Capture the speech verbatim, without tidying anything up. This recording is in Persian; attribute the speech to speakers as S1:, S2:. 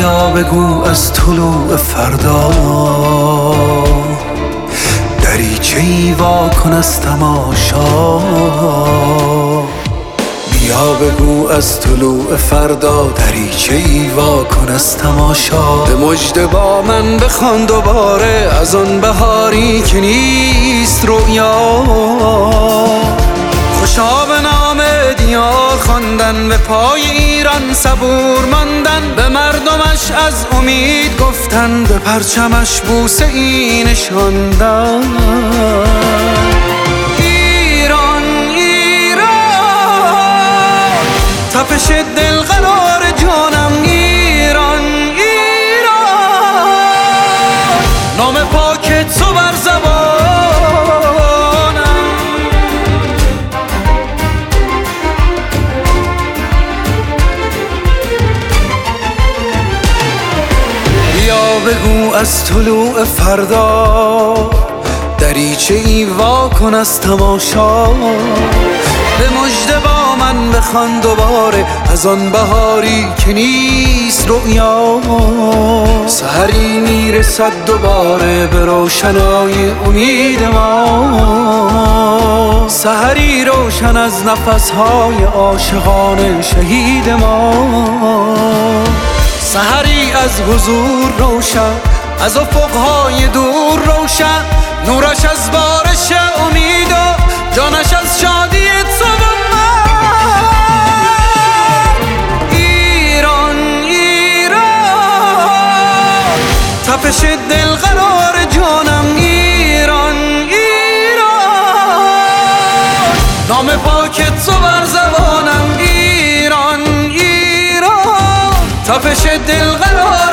S1: بیا بگو از طلوع فردا دریچه‌ای وا کن از تماشا. بیا بگو از طلوع فردا دریچه‌ای وا کن از تماشا. به مژده با من بخوان دوباره از آن بهاری که نیست رؤیا. خوشا به نام دیار خواندن، به پای ایران صبور ماندن، به مردمش از امید گفتن، به پرچمش بوسه ای نشاندن. ایران ایران تپش دل قرار جانم. ایران ایران نام پاک تو بر زبان. بگو از طلوع فردا دریچه‌ای وا کن از تماشا. به مژده با من بخوان دوباره از آن بهاری که نیست رؤیا. سحری میرسد دوباره به روشنای امید ما، سحری روشن از نفسهای عاشقان شهید ما. سحری از حضور روشن، از افقهای دور روشن، نورش از بارش امید و جانش از شادی تو و من. ایران ایران تپش دل قرار جانم. ایران ایران نام پاک تو بر زبانم. ایران ایران تپش دل قرار